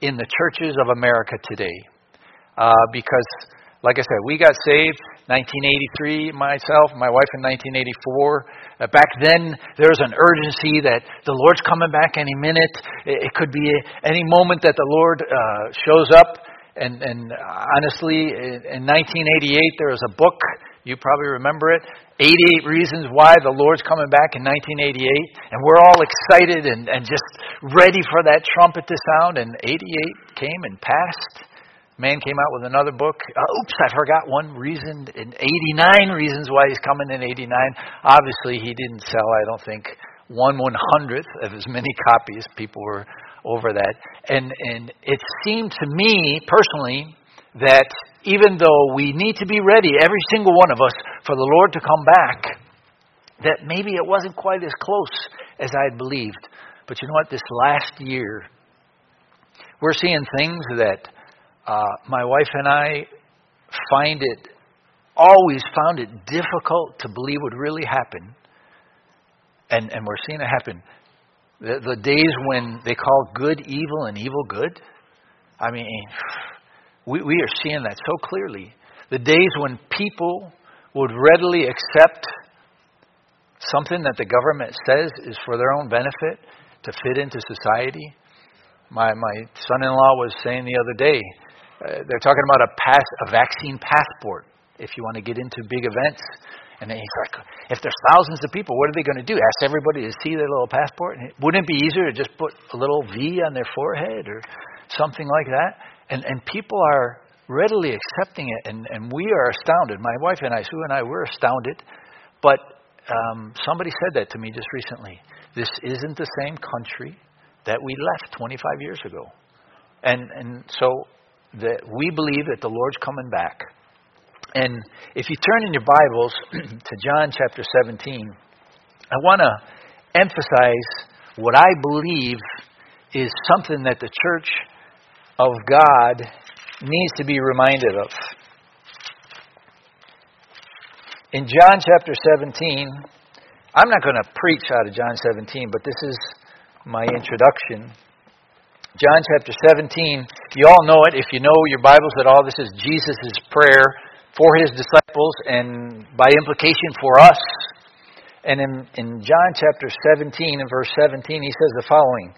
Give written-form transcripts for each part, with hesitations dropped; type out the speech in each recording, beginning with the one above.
in the churches of America today. Because, like I said, we got saved 1983, my wife in 1984. Back then, there was an urgency that the Lord's coming back any minute. It could be any moment that the Lord shows up. And honestly, in 1988, there was a book, you probably remember it, 88 Reasons Why the Lord's Coming Back in 1988. And we're all excited and just ready for that trumpet to sound. And 88 came and passed. Man came out with another book. Oops, I forgot one reason. In 89 Reasons Why He's Coming in 89. Obviously, he didn't sell, I don't think, 1/100th of as many copies. People were over that. And it seemed to me, personally, that even though we need to be ready, every single one of us, for the Lord to come back, that maybe it wasn't quite as close as I had believed. But you know what? This last year, we're seeing things that my wife and I always found it difficult to believe would really happen. And we're seeing it happen. The days when they call good evil and evil good. I mean, we are seeing that so clearly. The days when people would readily accept something that the government says is for their own benefit to fit into society. My son-in-law was saying the other day, they're talking about a vaccine passport if you want to get into big events. And then he's like, if there's thousands of people, what are they going to do? Ask everybody to see their little passport? And wouldn't it be easier to just put a little V on their forehead or something like that? And people are readily accepting it, and we are astounded. My wife and I, Sue and I, we're astounded. But somebody said that to me just recently. This isn't the same country that we left 25 years ago. And so that we believe that the Lord's coming back. And if you turn in your Bibles to John chapter 17, I want to emphasize what I believe is something that the church of God needs to be reminded of. In John chapter 17, I'm not going to preach out of John 17, but this is my introduction. John chapter 17, you all know it. If you know your Bibles at all, this is Jesus' prayer for his disciples and by implication for us. And in John chapter 17 and verse 17, he says the following: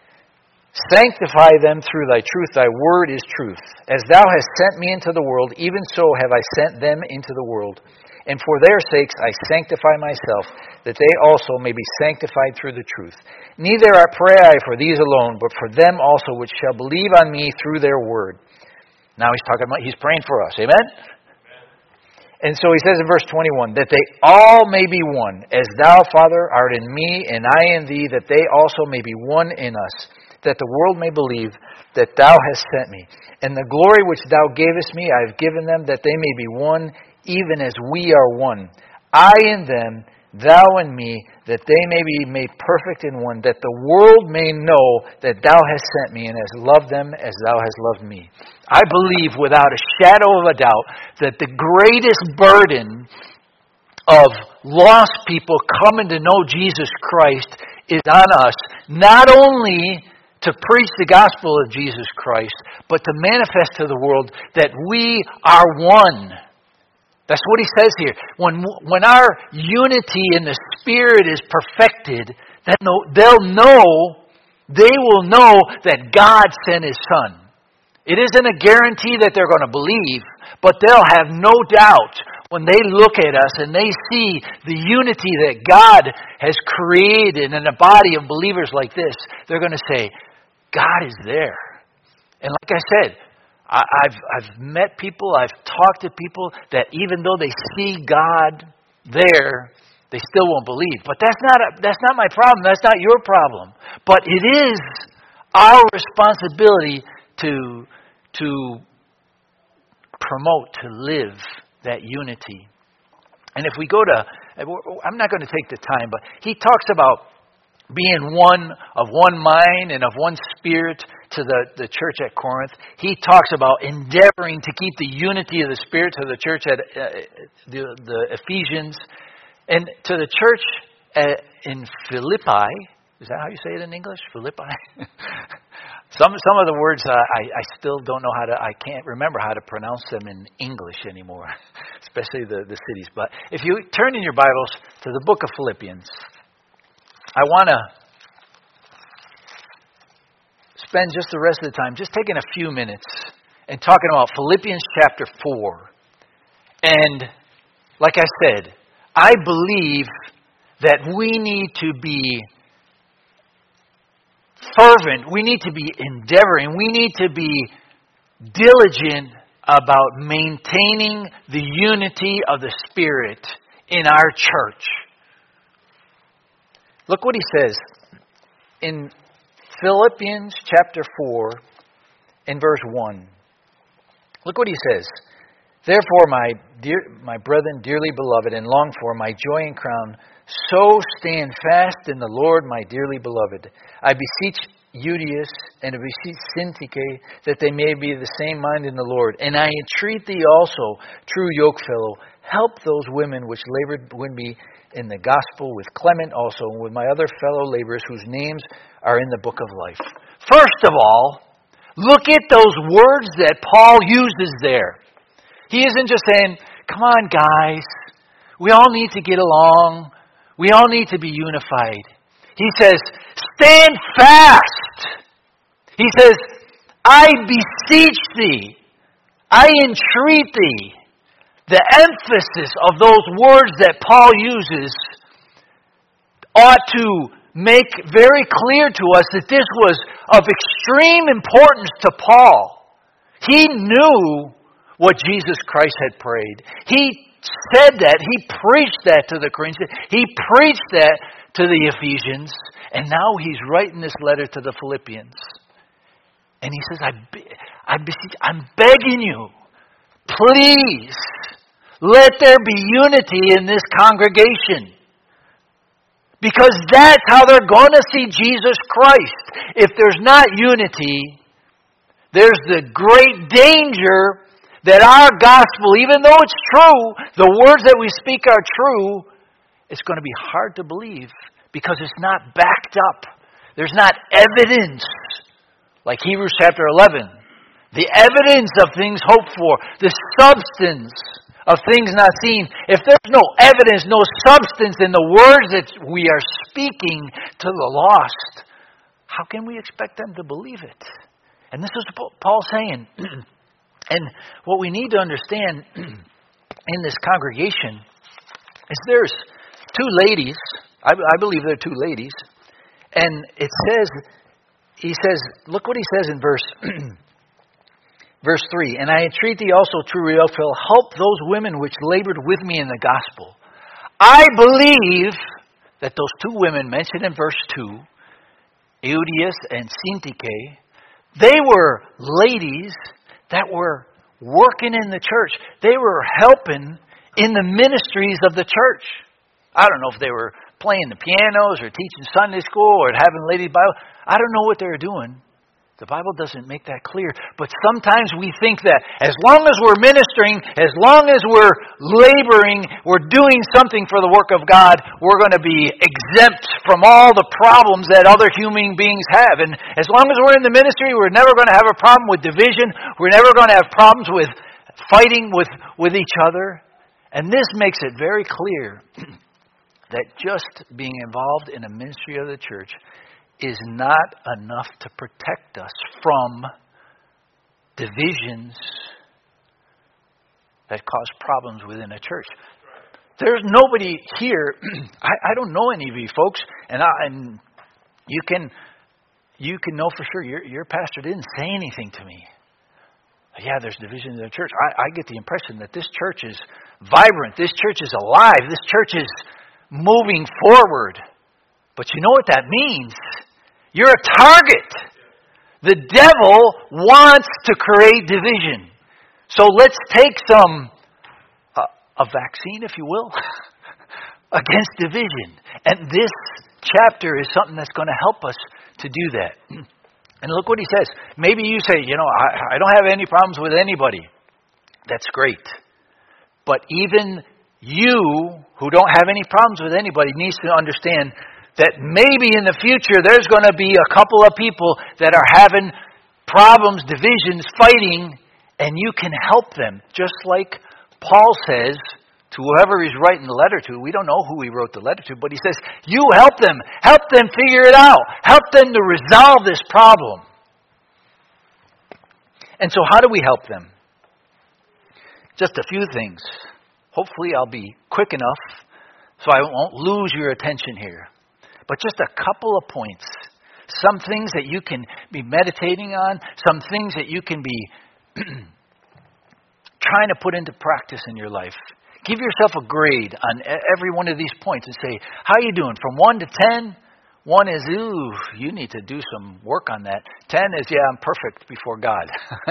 Sanctify them through thy truth, thy word is truth. As thou hast sent me into the world, even so have I sent them into the world. And for their sakes I sanctify myself, that they also may be sanctified through the truth. Neither I pray I for these alone, but for them also which shall believe on me through their word. Now he's praying for us. Amen? And so he says in verse 21, that they all may be one, as thou, Father, art in me, and I in thee, that they also may be one in us, that the world may believe that thou hast sent me. And the glory which thou gavest me I have given them, that they may be one, even as we are one. I in them, thou in me, that they may be made perfect in one, that the world may know that thou hast sent me, and hast loved them as thou hast loved me. I believe without a shadow of a doubt that the greatest burden of lost people coming to know Jesus Christ is on us, not only to preach the gospel of Jesus Christ, but to manifest to the world that we are one. That's what he says here. When our unity in the Spirit is perfected, then they will know that God sent his Son. It isn't a guarantee that they're going to believe, but they'll have no doubt when they look at us and they see the unity that God has created in a body of believers like this. They're going to say, God is there. And like I said, I've met people, I've talked to people that even though they see God there, they still won't believe. But that's not my problem. That's not your problem. But it is our responsibility to promote, to live that unity. And if we go to, I'm not going to take the time, but he talks about being one of one mind and of one spirit to the church at Corinth. He talks about endeavoring to keep the unity of the Spirit to the church at the Ephesians. And to the church in Philippi, is that how you say it in English? Philippi? Some of the words I still don't know I can't remember how to pronounce them in English anymore, especially the cities. But if you turn in your Bibles to the book of Philippians, I want to spend just the rest of the time just taking a few minutes and talking about Philippians chapter 4. And like I said, I believe that we need to be fervent, we need to be endeavoring, we need to be diligent about maintaining the unity of the Spirit in our church. Look what he says in Philippians chapter 4 in verse 1. Look what he says. Therefore, my brethren, dearly beloved and longed for, my joy and crown, so stand fast in the Lord, my dearly beloved. I beseech Euodias and I beseech Syntyche that they may be of the same mind in the Lord. And I entreat thee also, true yokefellow, help those women which labored with me in the gospel, with Clement also, and with my other fellow laborers whose names are in the book of life. First of all, look at those words that Paul uses there. He isn't just saying, come on guys, we all need to get along. We all need to be unified. He says, stand fast. He says, I beseech thee. I entreat thee. The emphasis of those words that Paul uses ought to make very clear to us that this was of extreme importance to Paul. He knew what Jesus Christ had prayed. He said that. He preached that to the Corinthians. He preached that to the Ephesians. And now he's writing this letter to the Philippians. And he says, I beseech, I'm begging you, please, let there be unity in this congregation. Because that's how they're going to see Jesus Christ. If there's not unity, there's the great danger that our gospel, even though it's true, the words that we speak are true, it's going to be hard to believe because it's not backed up. There's not evidence, like Hebrews chapter 11. The evidence of things hoped for, the substance of things not seen. If there's no evidence, no substance in the words that we are speaking to the lost, how can we expect them to believe it? And this is what Paul's saying. And what we need to understand in this congregation is there's two ladies. I believe there are two ladies. And it says, he says, look what he says in verse 3. And I entreat thee also, true yokefellow, help those women which labored with me in the gospel. I believe that those two women mentioned in verse 2, Euodias and Syntyche, they were ladies that were working in the church. They were helping in the ministries of the church. I don't know if they were playing the pianos or teaching Sunday school or having ladies' Bible. I don't know what they were doing. The Bible doesn't make that clear. But sometimes we think that as long as we're ministering, as long as we're laboring, we're doing something for the work of God, we're going to be exempt from all the problems that other human beings have. And as long as we're in the ministry, we're never going to have a problem with division. We're never going to have problems with fighting with each other. And this makes it very clear that just being involved in a ministry of the church is not enough to protect us from divisions that cause problems within a church. There's nobody here. I don't know any of you folks, and you can know for sure your pastor didn't say anything to me. Yeah, there's division in the church. I get the impression that this church is vibrant. This church is alive. This church is moving forward. But you know what that means? You're a target. The devil wants to create division. So let's take a vaccine, if you will, against division. And this chapter is something that's going to help us to do that. And look what he says. Maybe you say, I don't have any problems with anybody. That's great. But even you, who don't have any problems with anybody, needs to understand that maybe in the future there's going to be a couple of people that are having problems, divisions, fighting, and you can help them. Just like Paul says to whoever he's writing the letter to. We don't know who he wrote the letter to, but he says, you help them. Help them figure it out. Help them to resolve this problem. And so how do we help them? Just a few things. Hopefully I'll be quick enough so I won't lose your attention here. But just a couple of points. Some things that you can be meditating on. Some things that you can be trying to put into practice in your life. Give yourself a grade on every one of these points and say, how are you doing? From 1 to 10, 1 is, ooh, you need to do some work on that. 10 is, yeah, I'm perfect before God.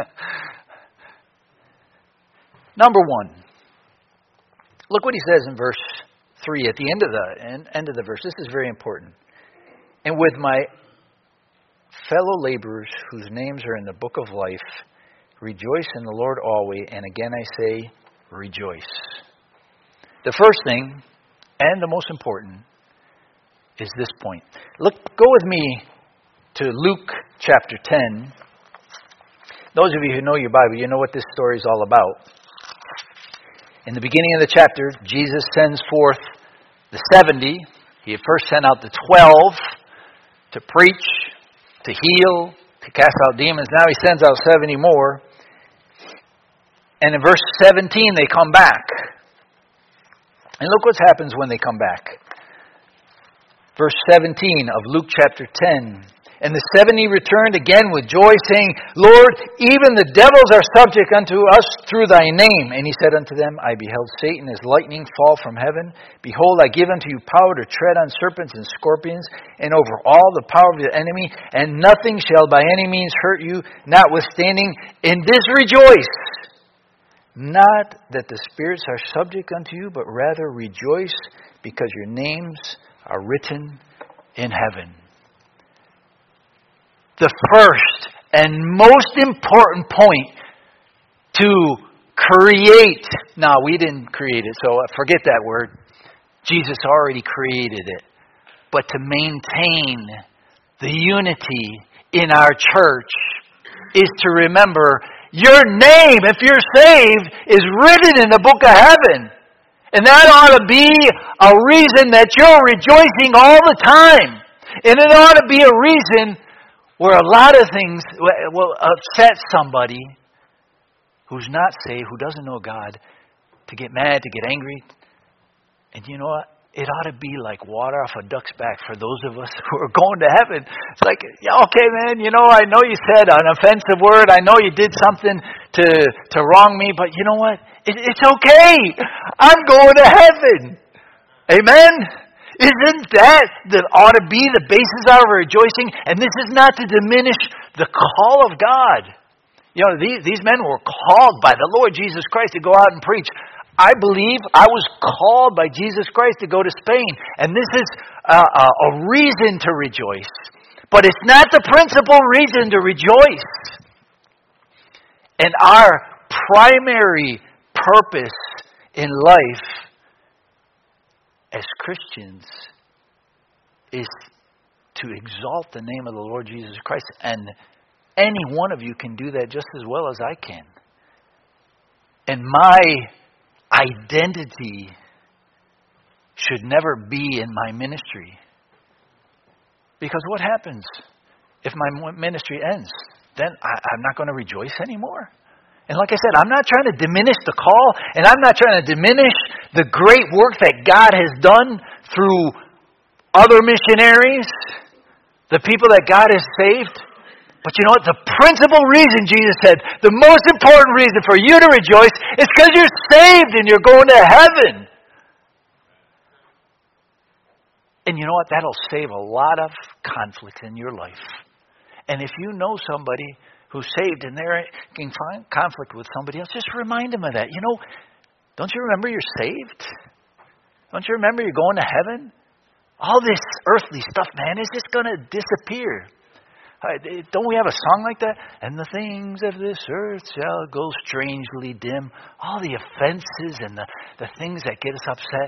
Number 1. Look what he says in verse 3 at the end of the verse. This is very important. And with my fellow laborers whose names are in the book of life, rejoice in the Lord always. And again I say, rejoice. The first thing, and the most important, is this point. Go with me to Luke chapter 10. Those of you who know your Bible, you know what this story is all about. In the beginning of the chapter, Jesus sends forth the 70. He had first sent out the 12 to preach, to heal, to cast out demons. Now he sends out 70 more. And in verse 17, they come back. And look what happens when they come back. Verse 17 of Luke chapter 10. And the 70 returned again with joy, saying, Lord, even the devils are subject unto us through thy name. And he said unto them, I beheld Satan as lightning fall from heaven. Behold, I give unto you power to tread on serpents and scorpions, and over all the power of the enemy, and nothing shall by any means hurt you. Notwithstanding, in this rejoice, not that the spirits are subject unto you, but rather rejoice, because your names are written in heaven. The first and most important point to create. Now, we didn't create it, so forget that word. Jesus already created it. But to maintain the unity in our church is to remember your name, if you're saved, is written in the book of heaven. And that ought to be a reason that you're rejoicing all the time. And it ought to be a reason where a lot of things will upset somebody who's not saved, who doesn't know God, to get mad, to get angry. And you know what? It ought to be like water off a duck's back for those of us who are going to heaven. It's like, yeah, okay, man, you know, I know you said an offensive word. I know you did something to wrong me, but you know what? It's okay. I'm going to heaven. Amen? Isn't that ought to be the basis of our rejoicing? And this is not to diminish the call of God. You know, these men were called by the Lord Jesus Christ to go out and preach. I believe I was called by Jesus Christ to go to Spain. And this is a reason to rejoice. But it's not the principal reason to rejoice. And our primary purpose in life as Christians is to exalt the name of the Lord Jesus Christ. And any one of you can do that just as well as I can. And my identity should never be in my ministry. Because what happens if my ministry ends? Then I'm not going to rejoice anymore. And like I said, I'm not trying to diminish the call, and I'm not trying to diminish the great work that God has done through other missionaries, the people that God has saved. But you know what? The principal reason, Jesus said, the most important reason for you to rejoice is because you're saved and you're going to heaven. And you know what? That'll save a lot of conflict in your life. And if you know somebody who's saved and they're in conflict with somebody else, just remind them of that. You know, don't you remember you're saved? Don't you remember you're going to heaven? All this earthly stuff, man, is just going to disappear. Don't we have a song like that? And the things of this earth shall go strangely dim. All the offenses and the things that get us upset.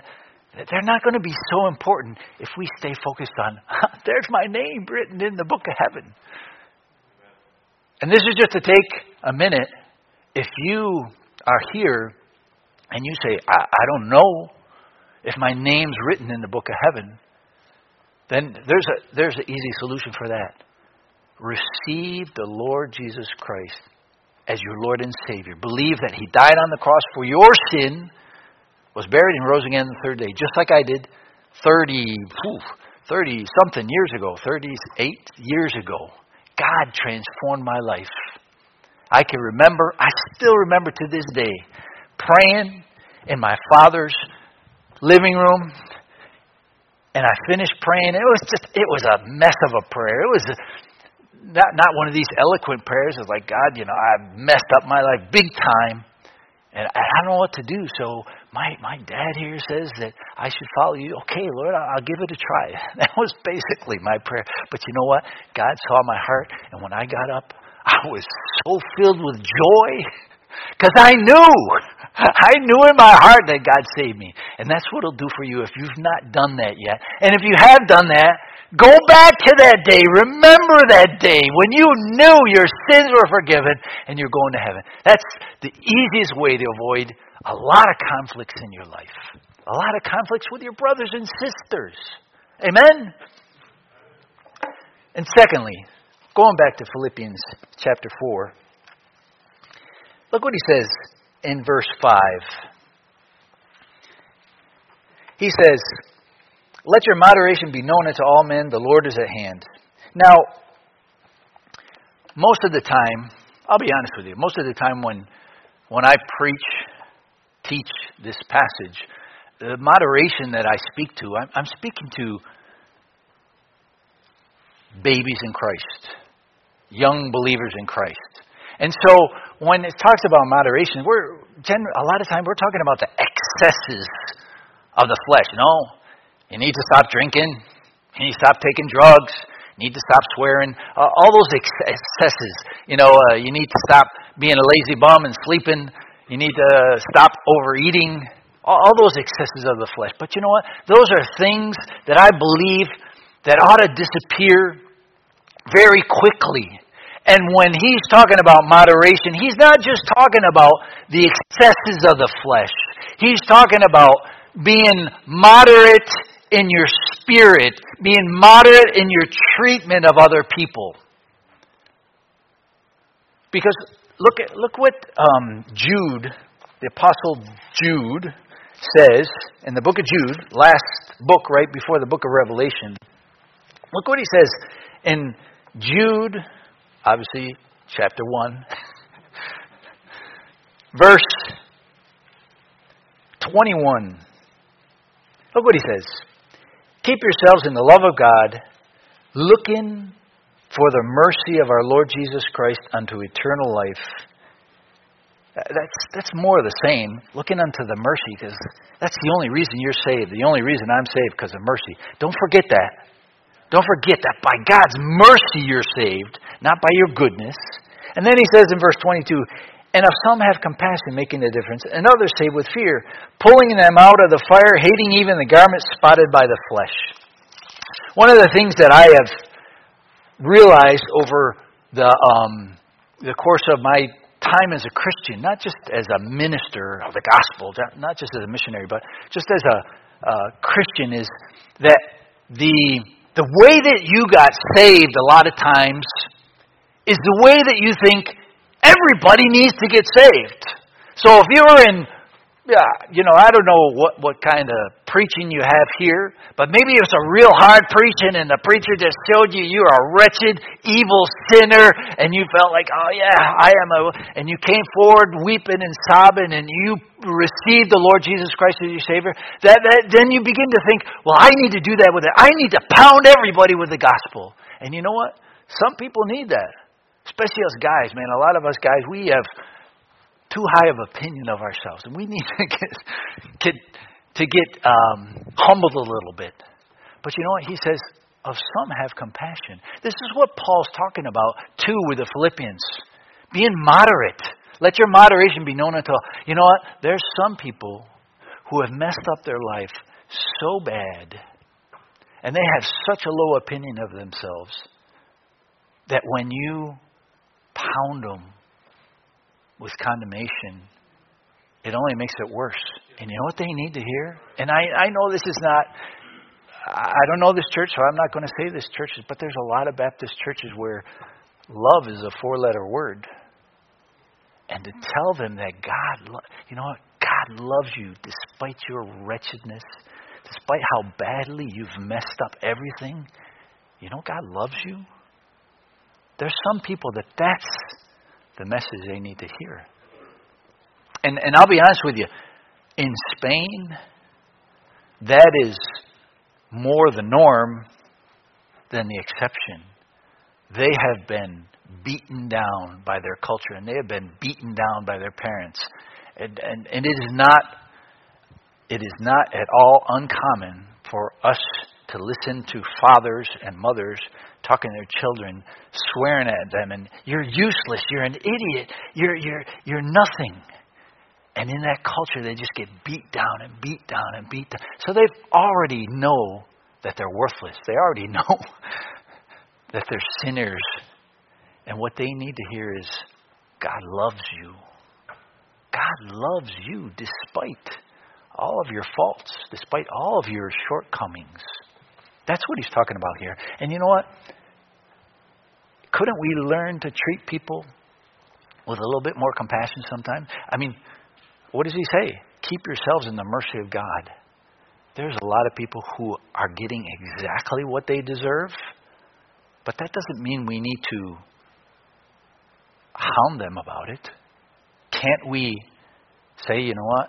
they're not going to be so important if we stay focused on, there's my name written in the book of heaven. And this is just to take a minute. If you are here and you say, I don't know if my name's written in the book of heaven, then there's an easy solution for that. Receive the Lord Jesus Christ as your Lord and Savior. Believe that He died on the cross for your sin, was buried and rose again the third day, just like I did 30-something years ago, 38 years ago. God transformed my life. I still remember to this day, praying in my father's living room, and I finished praying. It was a mess of a prayer. It was not one of these eloquent prayers. It's like, God, I've messed up my life big time, and I don't know what to do. So my dad here says that I should follow you. Okay, Lord, I'll give it a try. That was basically my prayer. But you know what? God saw my heart, and when I got up, I was so filled with joy because I knew in my heart that God saved me. And that's what He'll do for you if you've not done that yet. And if you have done that, go back to that day. Remember that day when you knew your sins were forgiven and you're going to heaven. That's the easiest way to avoid a lot of conflicts in your life. A lot of conflicts with your brothers and sisters. Amen? And secondly, going back to Philippians chapter 4, look what he says in verse 5. He says, let your moderation be known unto all men, the Lord is at hand. Now, most of the time, I'll be honest with you, most of the time when I teach this passage, the moderation that I speak to, I'm speaking to babies in Christ, young believers in Christ. And so when it talks about moderation, a lot of time we're talking about the excesses of the flesh. You need to stop drinking. You need to stop taking drugs. You need to stop swearing. All those excesses. You need to stop being a lazy bum and sleeping. You need to stop overeating. All those excesses of the flesh. But you know what? Those are things that I believe that ought to disappear very quickly. And when he's talking about moderation, he's not just talking about the excesses of the flesh. He's talking about being moderate in your spirit, being moderate in your treatment of other people. Because look what Jude, the Apostle Jude, says in the book of Jude, last book right before the book of Revelation. Look what he says in Jude, obviously chapter 1, verse 21. Look what he says. Keep yourselves in the love of God, looking for the mercy of our Lord Jesus Christ unto eternal life. That's more of the same. Looking unto the mercy, because that's the only reason you're saved. The only reason I'm saved, because of mercy. Don't forget that. Don't forget that by God's mercy you're saved, not by your goodness. And then he says in verse 22, and if some have compassion, making a difference, and others save with fear, pulling them out of the fire, hating even the garment spotted by the flesh. One of the things that I have realized over the course of my time as a Christian, not just as a minister of the gospel, not just as a missionary, but just as a Christian, is that the way that you got saved a lot of times is the way that you think everybody needs to get saved. So if you were in, I don't know what kind of preaching you have here, but maybe it was a real hard preaching and the preacher just showed you you're a wretched, evil sinner and you felt like, oh yeah, I am and you came forward weeping and sobbing and you received the Lord Jesus Christ as your Savior, then you begin to think, well, I need to do that with it. I need to pound everybody with the gospel. And you know what? Some people need that. Especially us guys, man. A lot of us guys, we have too high of opinion of ourselves, and we need to get humbled a little bit. But you know what? He says, of some have compassion. This is what Paul's talking about, too, with the Philippians. Being moderate. Let your moderation be known unto all. You know what? There's some people who have messed up their life so bad, and they have such a low opinion of themselves, that when you pound them with condemnation, it only makes it worse. And you know what they need to hear? And I know this is not, I don't know this church, so I'm not going to say this church, but there's a lot of Baptist churches where love is a 4-letter word. And to tell them that God, you know what? God loves you despite your wretchedness, despite how badly you've messed up everything. You know God loves you? There's some people that's the message they need to hear. And I'll be honest with you, in Spain, that is more the norm than the exception. They have been beaten down by their culture, and they have been beaten down by their parents. And it is not at all uncommon for us to listen to fathers and mothers talking to their children, swearing at them, and you're useless, you're an idiot, you're nothing. And in that culture, they just get beat down and beat down and beat down. So they already know that they're worthless. They already know that they're sinners. And what they need to hear is, God loves you. God loves you despite all of your faults, despite all of your shortcomings. That's what he's talking about here. And you know what? Couldn't we learn to treat people with a little bit more compassion sometimes? I mean, what does he say? Keep yourselves in the mercy of God. There's a lot of people who are getting exactly what they deserve, but that doesn't mean we need to hound them about it. Can't we say, you know what?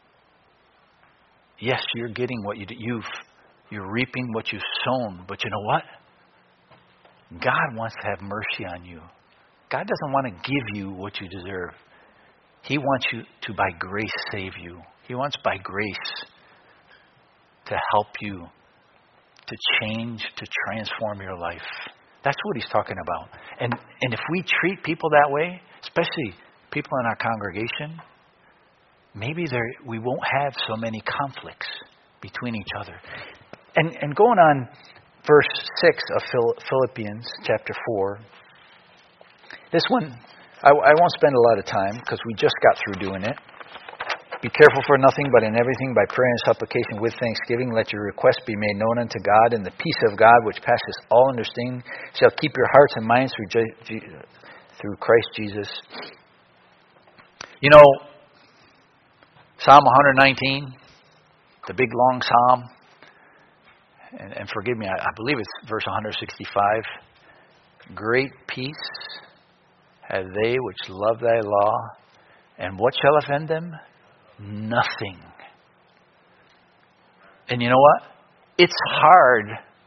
Yes, you're getting what you're reaping what you've sown, but you know what? God wants to have mercy on you. God doesn't want to give you what you deserve. He wants you to, by grace, save you. He wants, by grace, to help you, to change, to transform your life. That's what he's talking about. And if we treat people that way, especially people in our congregation, maybe we won't have so many conflicts between each other. And going on verse 6 of Philippians chapter 4, this one, I won't spend a lot of time because we just got through doing it. Be careful for nothing, but in everything by prayer and supplication with thanksgiving, let your requests be made known unto God, and the peace of God, which passes all understanding, shall keep your hearts and minds through Christ Jesus. You know, Psalm 119, the big long psalm, and forgive me, I believe it's verse 165. Great peace have they which love thy law, and what shall offend them? Nothing. And you know what? It's hard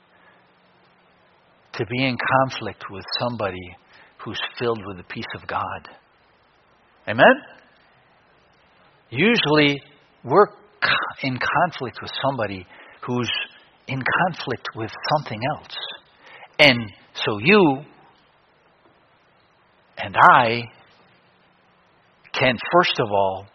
to be in conflict with somebody who's filled with the peace of God. Amen? Usually we're in conflict with somebody who's in conflict with something else. And so you and I can, first of all,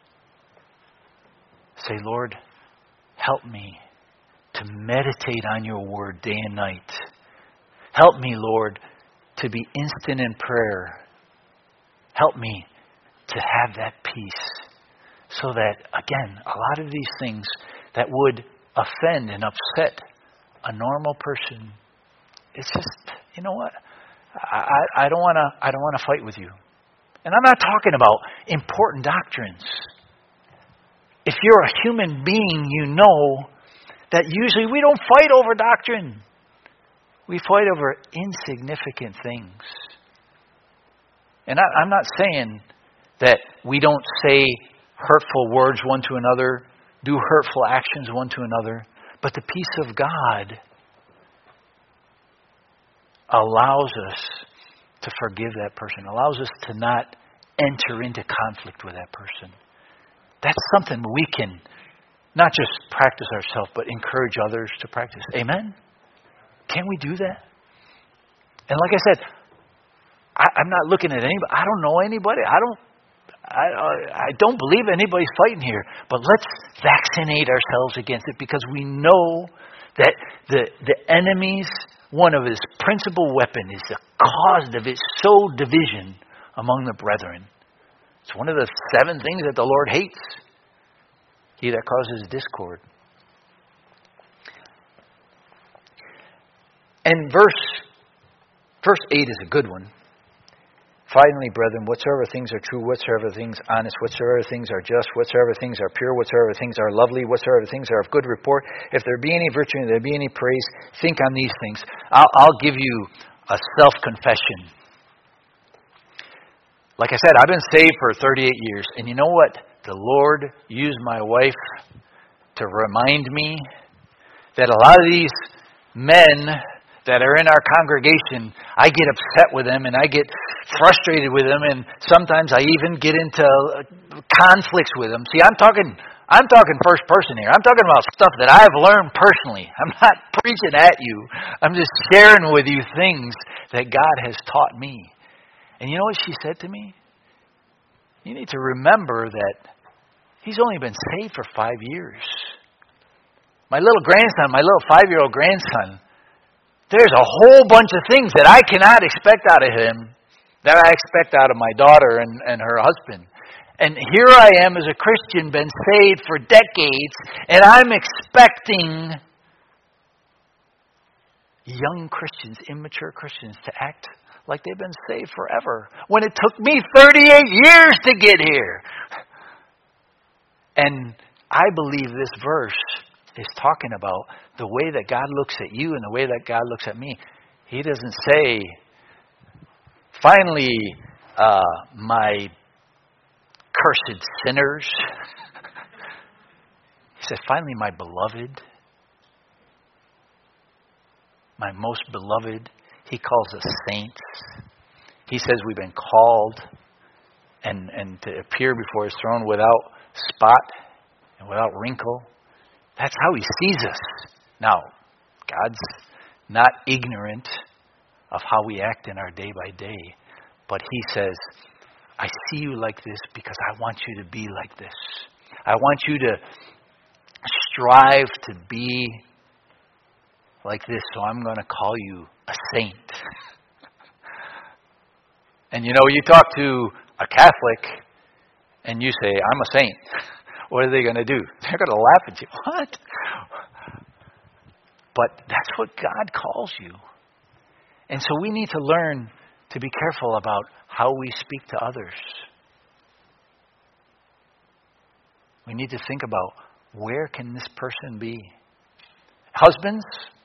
say, Lord, help me to meditate on your word day and night. Help me, Lord, to be instant in prayer. Help me to have that peace. So that, again, a lot of these things that would offend and upset a normal person, it's just, you know what? I don't want to fight with you. And I'm not talking about important doctrines. If you're a human being, you know that usually we don't fight over doctrine. We fight over insignificant things. And I'm not saying that we don't say hurtful words one to another, do hurtful actions one to another, but the peace of God allows us to forgive that person, allows us to not enter into conflict with that person. That's something we can not just practice ourselves, but encourage others to practice. Amen? Can we do that? And like I said, I'm not looking at anybody. I don't know anybody. I don't believe anybody's fighting here, but let's vaccinate ourselves against it, because we know that the enemy's, one of his principal weapon is the cause of it sow division among the brethren. It's one of the 7 things that the Lord hates. He that causes discord. And verse 8 is a good one. Finally, brethren, whatsoever things are true, whatsoever things honest, whatsoever things are just, whatsoever things are pure, whatsoever things are lovely, whatsoever things are of good report, if there be any virtue and there be any praise, think on these things. I'll give you a self-confession. Like I said, I've been saved for 38 years. And you know what? The Lord used my wife to remind me that a lot of these men that are in our congregation, I get upset with them and I get frustrated with them, and sometimes I even get into conflicts with them. See, I'm talking first person here. I'm talking about stuff that I've learned personally. I'm not preaching at you. I'm just sharing with you things that God has taught me. And you know what she said to me? You need to remember that he's only been saved for 5 years. My little grandson, my little 5-year-old grandson, there's a whole bunch of things that I cannot expect out of him that I expect out of my daughter and her husband. And here I am as a Christian, been saved for decades, and I'm expecting young Christians, immature Christians, to act like they've been saved forever, when it took me 38 years to get here. And I believe this verse is talking about the way that God looks at you and the way that God looks at me. He doesn't say, finally, my cursed sinners. He said, finally, my beloved, my most beloved. He calls us saints. He says we've been called and to appear before his throne without spot and without wrinkle. That's how he sees us. Now, God's not ignorant of how we act in our day by day. But he says, I see you like this because I want you to be like this. I want you to strive to be like this, so I'm going to call you a saint. And you know, you talk to a Catholic and you say, I'm a saint. What are they going to do? They're going to laugh at you. What? But that's what God calls you. And so we need to learn to be careful about how we speak to others. We need to think about, where can this person be? Husbands,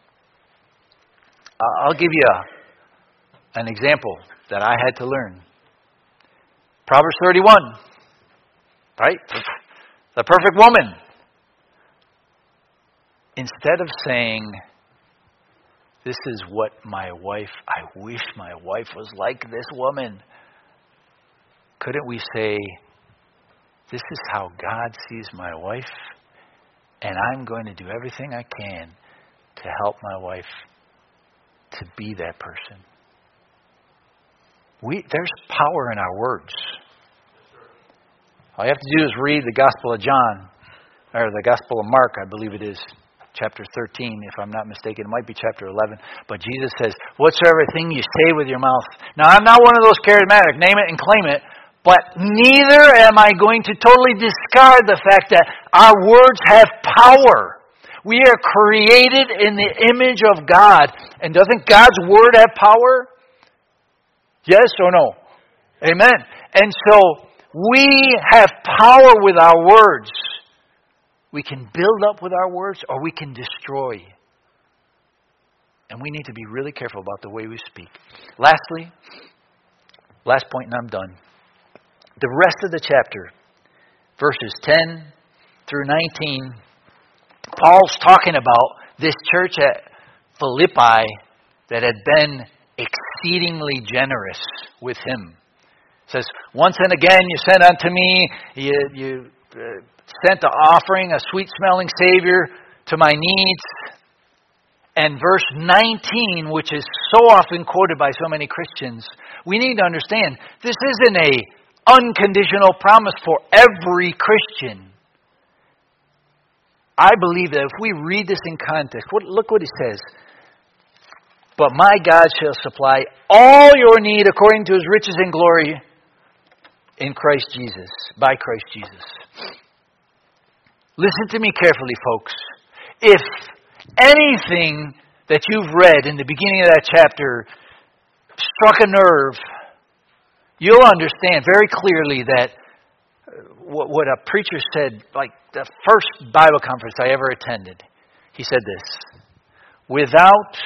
I'll give you an example that I had to learn. Proverbs 31, right? The perfect woman. Instead of saying, this is what my wife, I wish my wife was like this woman, couldn't we say, this is how God sees my wife, and I'm going to do everything I can to help my wife to be that person. There's power in our words. All you have to do is read the Gospel of John, or the Gospel of Mark, I believe it is, chapter 13, if I'm not mistaken. It might be chapter 11. But Jesus says, whatsoever thing you say with your mouth. Now, I'm not one of those charismatic, name it and claim it, but neither am I going to totally discard the fact that our words have power. We are created in the image of God. And doesn't God's word have power? Yes or no? Amen. And so, we have power with our words. We can build up with our words, or we can destroy. And we need to be really careful about the way we speak. Lastly, last point, and I'm done. The rest of the chapter, verses 10 through 19, Paul's talking about this church at Philippi that had been exceedingly generous with him. It says, once and again you sent unto me, you sent the offering, a sweet-smelling Savior, to my needs. And verse 19, which is so often quoted by so many Christians, we need to understand, this isn't a unconditional promise for every Christian. I believe that if we read this in context, look what he says. But my God shall supply all your need according to His riches and glory in Christ Jesus, by Christ Jesus. Listen to me carefully, folks. If anything that you've read in the beginning of that chapter struck a nerve, you'll understand very clearly that what a preacher said, like the first Bible conference I ever attended, he said this: without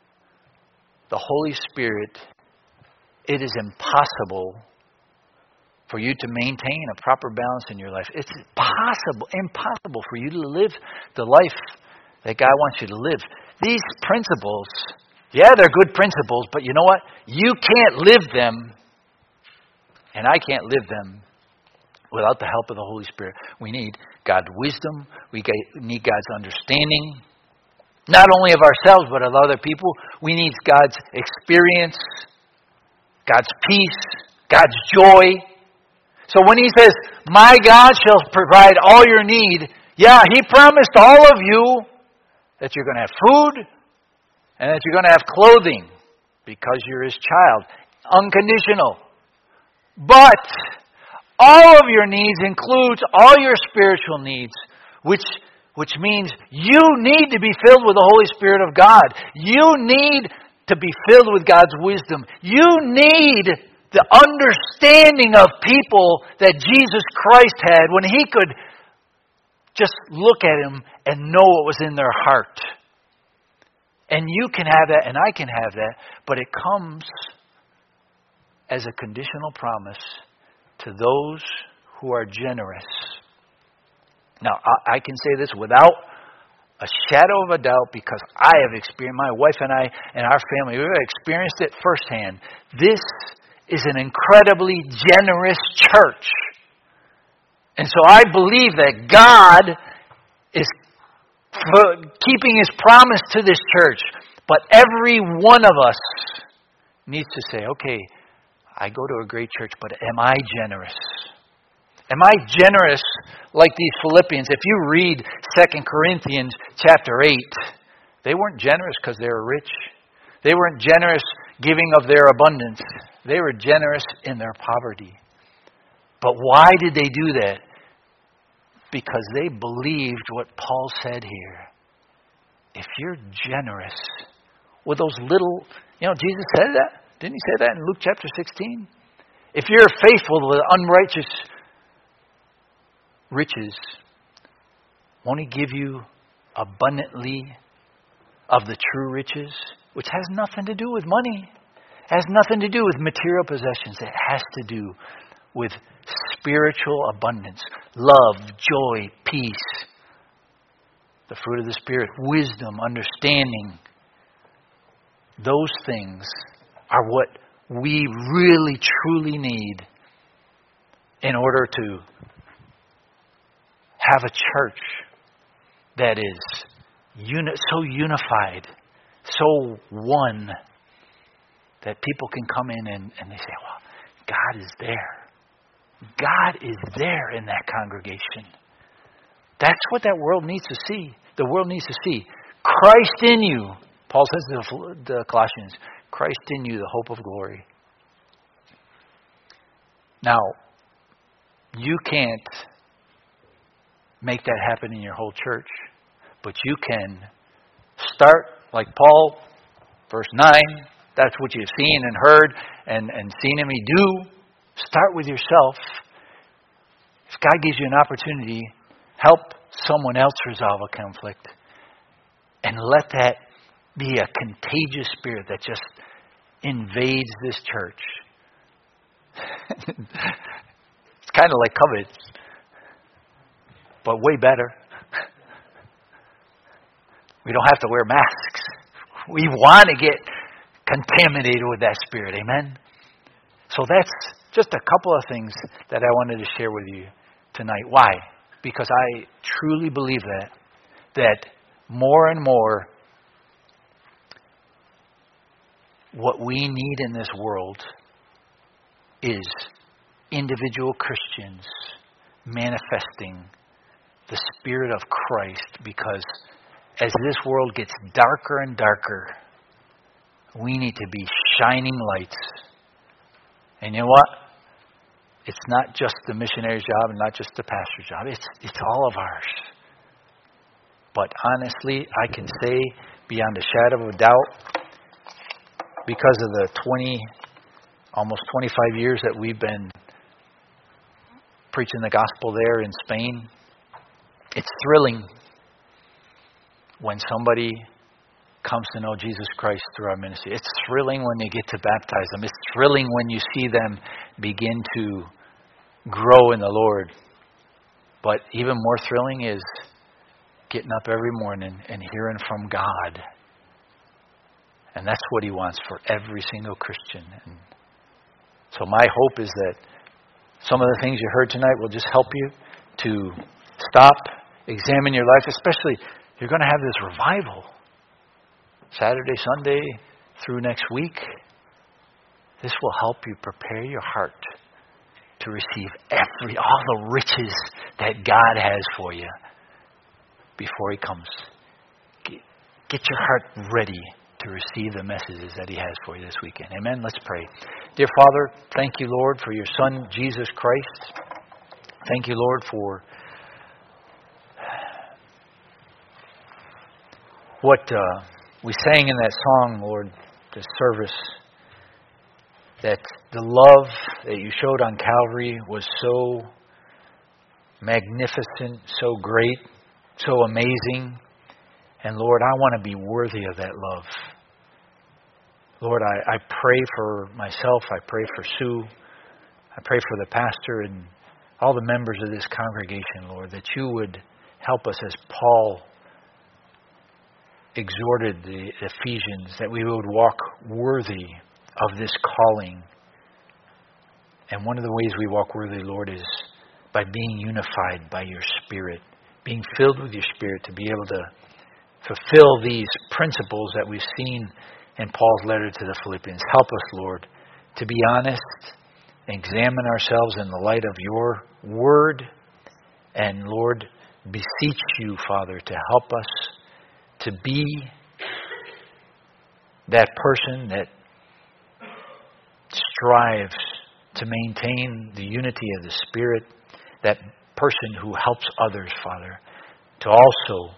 the Holy Spirit, it is impossible for you to maintain a proper balance in your life. It's impossible for you to live the life that God wants you to live. These principles, yeah, they're good principles, but you know what? You can't live them, and I can't live them without the help of the Holy Spirit. We need God's wisdom. We need God's understanding, not only of ourselves, but of other people. We need God's experience, God's peace, God's joy. So when He says, my God shall provide all your need, yeah, He promised all of you that you're going to have food and that you're going to have clothing because you're His child. Unconditional. But all of your needs includes all your spiritual needs, which means you need to be filled with the Holy Spirit of God. You need to be filled with God's wisdom. You need the understanding of people that Jesus Christ had when He could just look at them and know what was in their heart. And you can have that, and I can have that, but it comes as a conditional promise to those who are generous. Now, I can say this without a shadow of a doubt because I have experienced, my wife and I and our family, we've experienced it firsthand. This is an incredibly generous church. And so I believe that God is keeping His promise to this church. But every one of us needs to say, okay, I go to a great church, but am I generous? Am I generous like these Philippians? If you read 2 Corinthians chapter 8, they weren't generous because they were rich. They weren't generous giving of their abundance. They were generous in their poverty. But why did they do that? Because they believed what Paul said here. If you're generous with those little, Jesus said that. Didn't He say that in Luke chapter 16? If you're faithful with unrighteous riches, won't He give you abundantly of the true riches? Which has nothing to do with money. It has nothing to do with material possessions. It has to do with spiritual abundance. Love, joy, peace. The fruit of the Spirit. Wisdom, understanding. Those things are what we really, truly need in order to have a church that is so unified, so one, that people can come in and they say, well, God is there. God is there in that congregation. That's what that world needs to see. The world needs to see Christ in you. Paul says to the Colossians, Christ in you, the hope of glory. Now, you can't make that happen in your whole church, but you can start like Paul, verse 9. That's what you've seen and heard and seen Him do. Start with yourself. If God gives you an opportunity, help someone else resolve a conflict. And let that be a contagious spirit that just invades this church. It's kind of like COVID, but way better. We don't have to wear masks. We want to get contaminated with that spirit. Amen? So that's just a couple of things that I wanted to share with you tonight. Why? Because I truly believe that more and more what we need in this world is individual Christians manifesting the Spirit of Christ, because as this world gets darker and darker, we need to be shining lights. And you know what? It's not just the missionary's job and not just the pastor's job. It's all of ours. But honestly, I can say beyond a shadow of a doubt, because of the almost 25 years that we've been preaching the gospel there in Spain, it's thrilling when somebody comes to know Jesus Christ through our ministry. It's thrilling when you get to baptize them. It's thrilling when you see them begin to grow in the Lord. But even more thrilling is getting up every morning and hearing from God. And that's what He wants for every single Christian. And so my hope is that some of the things you heard tonight will just help you to stop, examine your life. Especially, you're going to have this revival Saturday, Sunday, through next week. This will help you prepare your heart to receive all the riches that God has for you before He comes. Get your heart ready to receive the messages that He has for you this weekend. Amen. Let's pray. Dear Father, thank you, Lord, for your Son, Jesus Christ. Thank you, Lord, for what we sang in that song, Lord, the service, that the love that you showed on Calvary was so magnificent, so great, so amazing. And Lord, I want to be worthy of that love. Lord, I pray for myself. I pray for Sue. I pray for the pastor and all the members of this congregation, Lord, that you would help us as Paul exhorted the Ephesians, that we would walk worthy of this calling. And one of the ways we walk worthy, Lord, is by being unified by your Spirit, being filled with your Spirit to be able to fulfill these principles that we've seen in Paul's letter to the Philippians. Help us, Lord, to be honest, examine ourselves in the light of your word, and Lord, beseech you, Father, to help us to be that person that strives to maintain the unity of the Spirit, that person who helps others, Father, to also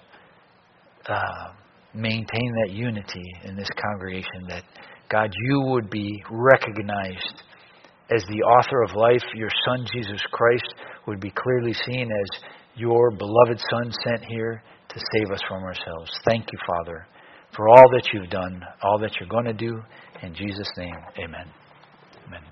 maintain that unity in this congregation, that, God, you would be recognized as the author of life. Your Son, Jesus Christ, would be clearly seen as your beloved Son sent here to save us from ourselves. Thank you, Father, for all that you've done, all that you're going to do. In Jesus' name, amen. Amen.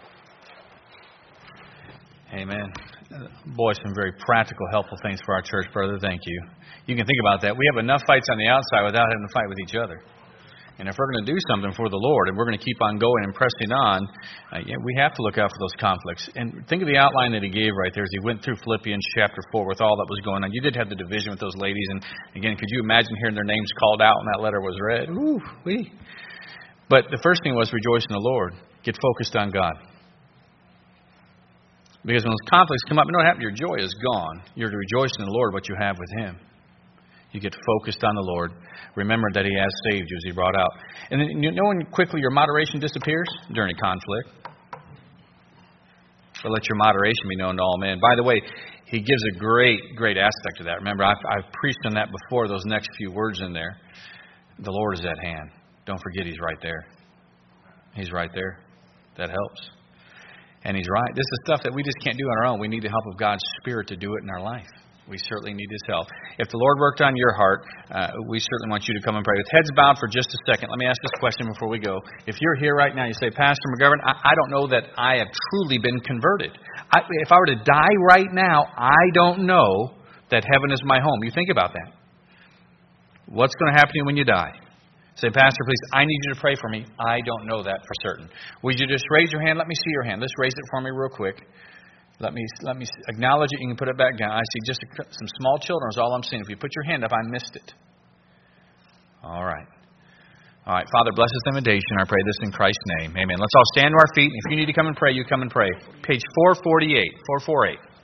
Amen. Boy, some very practical, helpful things for our church, brother. Thank you. You can think about that. We have enough fights on the outside without having to fight with each other. And if we're going to do something for the Lord, and we're going to keep on going and pressing on, we have to look out for those conflicts. And think of the outline that he gave right there as he went through Philippians chapter 4 with all that was going on. You did have the division with those ladies. And again, could you imagine hearing their names called out when that letter was read? Ooh-wee. But the first thing was rejoice in the Lord. Get focused on God. Because when those conflicts come up, you know what happened? Your joy is gone. You're to rejoice in the Lord what you have with Him. You get focused on the Lord. Remember that He has saved you, as He brought out. And then, you know when quickly your moderation disappears? During a conflict. But let your moderation be known to all men. By the way, he gives a great, great aspect to that. Remember, I've preached on that before, those next few words in there. The Lord is at hand. Don't forget He's right there. He's right there. That helps. And He's right. This is stuff that we just can't do on our own. We need the help of God's Spirit to do it in our life. We certainly need His help. If the Lord worked on your heart, we certainly want you to come and pray. With heads bowed for just a second, let me ask this question before we go. If you're here right now, you say, Pastor McGovern, I don't know that I have truly been converted. If I were to die right now, I don't know that heaven is my home. You think about that. What's going to happen to you when you die? Say, Pastor, please, I need you to pray for me. I don't know that for certain. Would you just raise your hand? Let me see your hand. Let's raise it for me real quick. Let me acknowledge it. You can put it back down. I see just some small children is all I'm seeing. If you put your hand up, I missed it. All right. All right, Father, bless this invitation. I pray this in Christ's name. Amen. Let's all stand to our feet. If you need to come and pray, you come and pray. Page 448. 448.